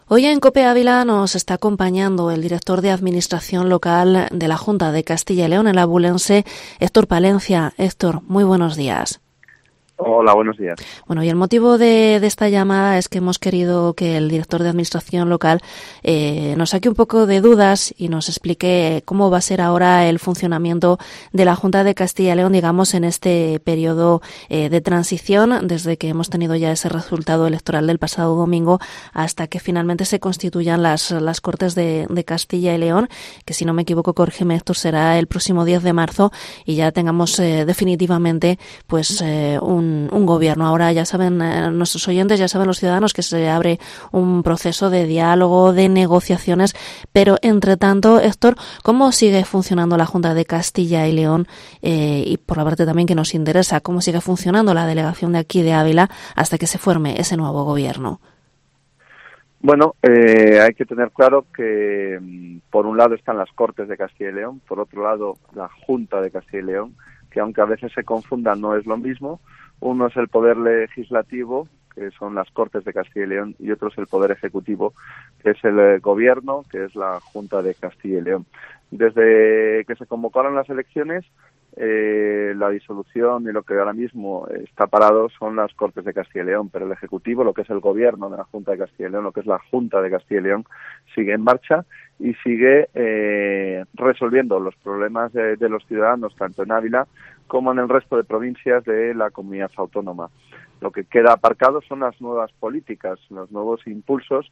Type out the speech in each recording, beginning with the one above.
Hoy en COPE Ávila nos está acompañando el director de Administración Local de la Junta de Castilla y León, el abulense Héctor Palencia. Héctor, muy buenos días. Hola, buenos días. Bueno, y el motivo de esta llamada es que hemos querido que el director de Administración Local nos saque un poco de dudas y nos explique cómo va a ser ahora el funcionamiento de la Junta de Castilla y León, digamos, en este periodo de transición, desde que hemos tenido ya ese resultado electoral del pasado domingo hasta que finalmente se constituyan las Cortes de Castilla y León, que si no me equivoco, corrígeme, Héctor, será el próximo 10 de marzo y ya tengamos definitivamente pues un gobierno. Ahora ya saben nuestros oyentes, ya saben los ciudadanos que se abre un proceso de diálogo, de negociaciones, pero entre tanto, Héctor, ¿cómo sigue funcionando la Junta de Castilla y León? Y por la parte también que nos interesa, ¿cómo sigue funcionando la delegación de aquí de Ávila hasta que se forme ese nuevo gobierno? Bueno, hay que tener claro que por un lado están las Cortes de Castilla y León, por otro lado la Junta de Castilla y León, que aunque a veces se confundan no es lo mismo. Uno es el Poder Legislativo, que son las Cortes de Castilla y León, y otro es el Poder Ejecutivo, que es el Gobierno, que es la Junta de Castilla y León. Desde que se convocaron las elecciones, la disolución y lo que ahora mismo está parado son las Cortes de Castilla y León, pero el Ejecutivo, lo que es el Gobierno de la Junta de Castilla y León, lo que es la Junta de Castilla y León, sigue en marcha y sigue resolviendo los problemas de los ciudadanos, tanto en Ávila como en el resto de provincias de la comunidad autónoma. Lo que queda aparcado son las nuevas políticas, los nuevos impulsos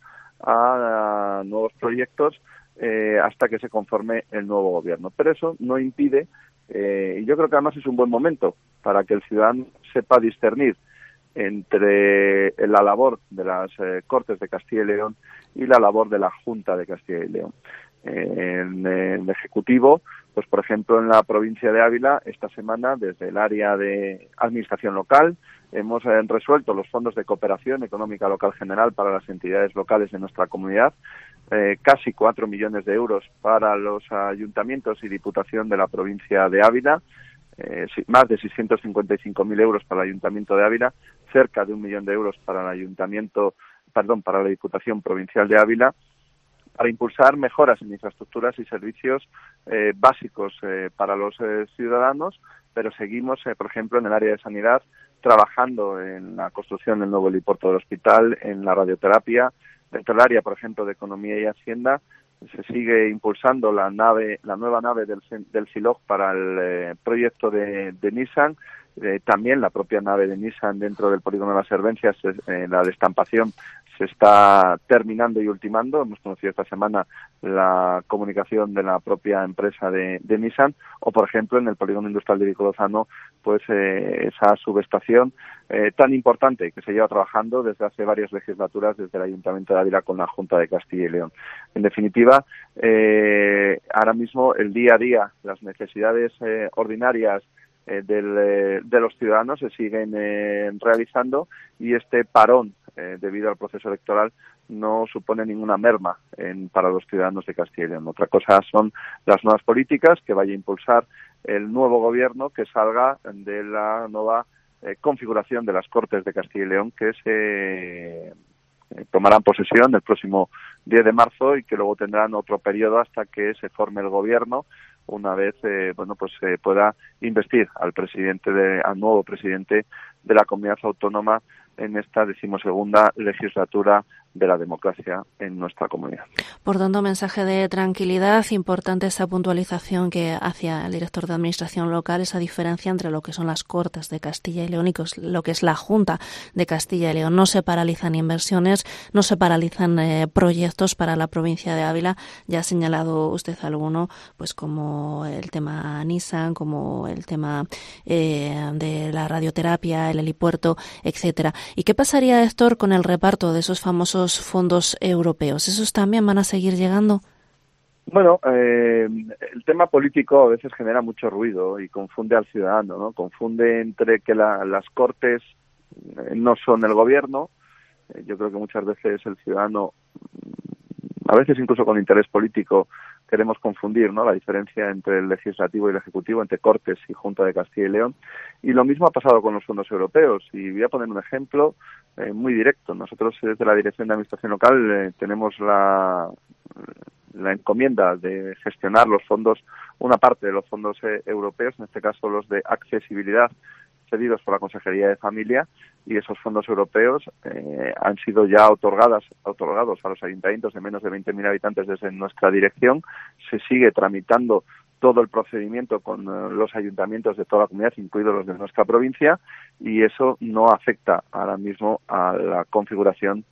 a nuevos proyectos hasta que se conforme el nuevo gobierno. Pero eso no impide, y yo creo que además es un buen momento para que el ciudadano sepa discernir entre la labor de las Cortes de Castilla y León y la labor de la Junta de Castilla y León. En el Ejecutivo, pues por ejemplo en la provincia de Ávila, esta semana desde el área de Administración Local hemos resuelto los fondos de cooperación económica local general para las entidades locales de nuestra comunidad, casi 4 millones de euros para los ayuntamientos y diputación de la provincia de Ávila, más de 655.000 euros para el Ayuntamiento de Ávila, cerca de 1 millón de euros para para la Diputación Provincial de Ávila, para impulsar mejoras en infraestructuras y servicios básicos para los ciudadanos, pero seguimos, por ejemplo, en el área de sanidad, trabajando en la construcción del nuevo helipuerto del hospital, en la radioterapia. Dentro del área, por ejemplo, de Economía y Hacienda, se sigue impulsando la nueva nave del Silog para el proyecto de Nissan, también la propia nave de Nissan dentro del polígono de las Servencias, la destampación se está terminando y ultimando. Hemos conocido esta semana la comunicación de la propia empresa de Nissan, o por ejemplo en el polígono industrial de Vicolozano, pues esa subestación tan importante que se lleva trabajando desde hace varias legislaturas desde el Ayuntamiento de Ávila con la Junta de Castilla y León. En definitiva, ahora mismo el día a día, las necesidades ordinarias de los ciudadanos se siguen realizando, y este parón debido al proceso electoral no supone ninguna merma para los ciudadanos de Castilla y León. Otra cosa son las nuevas políticas que vaya a impulsar el nuevo gobierno que salga de la nueva configuración de las Cortes de Castilla y León, que se tomarán posesión el próximo 10 de marzo y que luego tendrán otro periodo hasta que se forme el gobierno, una vez se pueda investir al nuevo presidente de la comunidad autónoma en esta 12ª legislatura de la democracia en nuestra comunidad. Por tanto, mensaje de tranquilidad, importante esa puntualización que hacía el director de Administración Local, esa diferencia entre lo que son las Cortes de Castilla y León y lo que es la Junta de Castilla y León. No se paralizan inversiones, no se paralizan proyectos para la provincia de Ávila. Ya ha señalado usted alguno, pues como el tema Nissan, como el tema de la radioterapia, el helipuerto, etcétera. ¿Y qué pasaría, Héctor, con el reparto de esos famosos fondos europeos? ¿Esos también van a seguir llegando? Bueno, el tema político a veces genera mucho ruido y confunde al ciudadano, ¿no? Confunde entre que las Cortes no son el gobierno. Yo creo que muchas veces el ciudadano, a veces incluso con interés político, queremos confundir, ¿no?, la diferencia entre el legislativo y el ejecutivo, entre Cortes y Junta de Castilla y León. Y lo mismo ha pasado con los fondos europeos. Y voy a poner un ejemplo muy directo. Nosotros desde la Dirección de Administración Local tenemos la encomienda de gestionar los fondos, una parte de los fondos europeos, en este caso los de accesibilidad, cedidos por la Consejería de Familia, y esos fondos europeos han sido ya otorgados a los ayuntamientos de menos de 20.000 habitantes desde nuestra dirección. Se sigue tramitando todo el procedimiento con los ayuntamientos de toda la comunidad, incluidos los de nuestra provincia, y eso no afecta ahora mismo a la configuración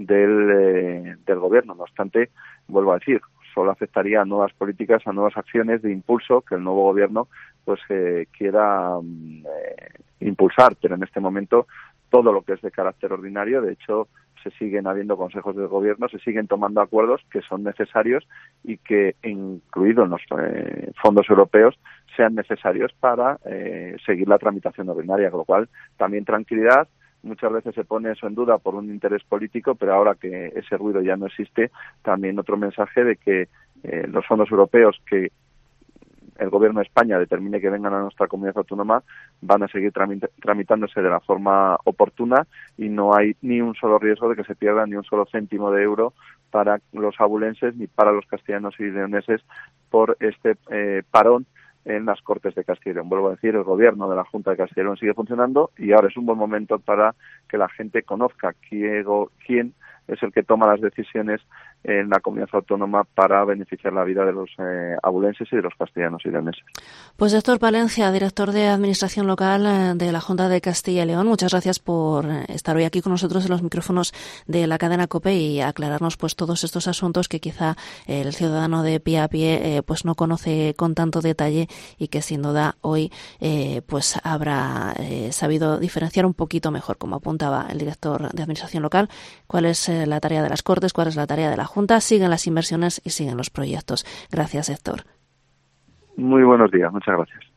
del gobierno. No obstante, vuelvo a decir, solo afectaría a nuevas políticas, a nuevas acciones de impulso que el nuevo gobierno pues quiera impulsar, pero en este momento todo lo que es de carácter ordinario, de hecho se siguen habiendo consejos del gobierno, se siguen tomando acuerdos que son necesarios y que, incluidos en los fondos europeos, sean necesarios para seguir la tramitación ordinaria, con lo cual también tranquilidad. Muchas veces se pone eso en duda por un interés político, pero ahora que ese ruido ya no existe, también otro mensaje de que los fondos europeos que el Gobierno de España determine que vengan a nuestra comunidad autónoma van a seguir tramitándose de la forma oportuna y no hay ni un solo riesgo de que se pierda ni un solo céntimo de euro para los abulenses ni para los castellanos y leoneses por este parón en las Cortes de Castilla y León. Vuelvo a decir, el gobierno de la Junta de Castilla y León sigue funcionando y ahora es un buen momento para que la gente conozca quién es el que toma las decisiones en la comunidad autónoma para beneficiar la vida de los abulenses y de los castellanos y leoneses. Pues Héctor Palencia, director de Administración Local de la Junta de Castilla y León, muchas gracias por estar hoy aquí con nosotros en los micrófonos de la cadena COPE y aclararnos pues todos estos asuntos que quizá el ciudadano de pie a pie pues no conoce con tanto detalle y que sin duda hoy pues habrá sabido diferenciar un poquito mejor, como apuntaba el director de Administración Local, cuál es la tarea de las Cortes, cuál es la tarea de la Junta. Siguen las inversiones y siguen los proyectos. Gracias, Héctor. Muy buenos días, muchas gracias.